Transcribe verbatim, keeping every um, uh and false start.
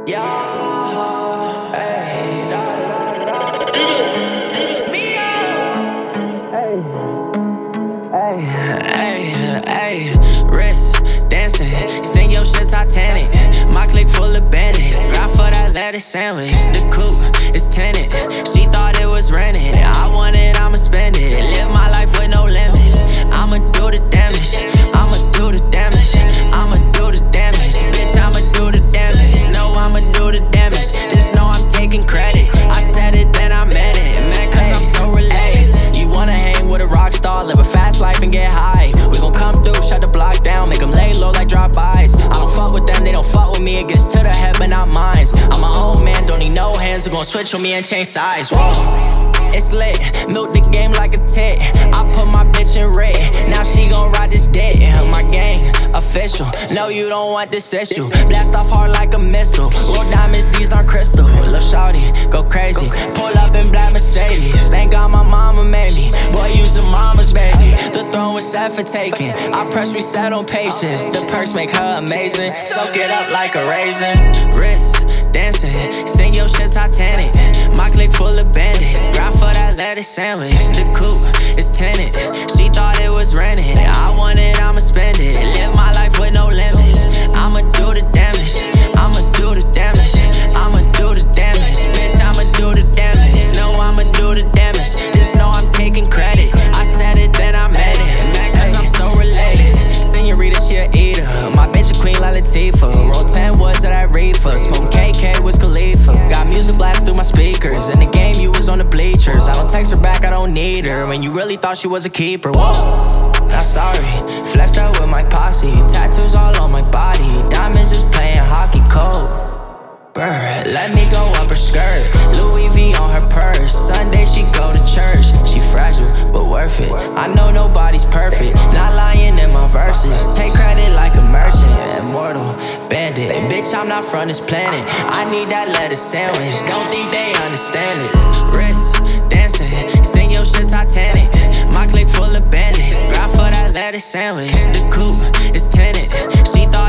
Yeah, hey, da da da da. Me hey, hey, hey, hey, wrist dancing, sing your shit Titanic. My clique full of bandits, grind for that lettuce sandwich. The coupe is tenant, she thought it was rented. I want it, I'ma spend it. Live my life with no limits. I'ma do the damage, I'ma do the damage, I'ma do the damage. Bitch, I'ma do the damage. No, I'ma do the damage. Just know I'm taking credit. I said it, then I meant it. Man, cause I'm so relaxed. You wanna hang with a rock star, live a fast life and get high. We gon' come through, shut the block down, make them lay low like drive-bys. I don't fuck with them, they don't fuck with me. It gets to the head, but not mine. I'm my own man, don't need no hands. Who gon' switch on me and change sides? Whoa, it's lit, milk the game like a tit. I put my bitch in red, now she gon' ride this dick. My gang, official, no you don't want this issue. Blast off hard like a missile, roll diamonds, these aren't crystal. Lil' shawty, go crazy, pull up in black Mercedes. Thank God my mama made me, boy you's a mama's baby. The throne was set for taking, I press reset on patience. The perks make her amazing, soak it up like a raisin. Wrist dancing, sing your shit Titanic. My clique full of bandits, grind for that lettuce sandwich. The coupe is tenant, she thought it was rented. I want it, I'ma spend it. Live my life with no limits. I'ma do the damage, I'ma do the damage, I'ma do the damage. Bitch, I'ma do the damage. No, I'ma do the damage. Just know I'm taking credit. I said it, then I meant it. Man, cause I'm so related. Senorita, she a eater. My bitch a queen like Latifah. Roll ten woods of that reefer. Smoke K K, Wiz Khalifa. Got music blast through my speakers. In the game, you was on the bleachers. I don't text her back, I don't need her. When you really thought she was a keeper. Whoa, not sorry. Flexed out with my posse. Tattoos all on my body. Diamonds just playing hockey cold. Bird, let me go up her skirt. Louis V on her purse. Sunday she go to church. She fragile, but worth it. I know nobody's perfect. Not lying in my verses. Take credit like a merchant. Immortal, bandit. Bitch, I'm not from this planet. I need that lettuce sandwich. Don't think they understand it. Wrist dancing, sing your shit Titanic. My clique full of bandits. Grind for that lettuce sandwich. The coupe is tenant. She thought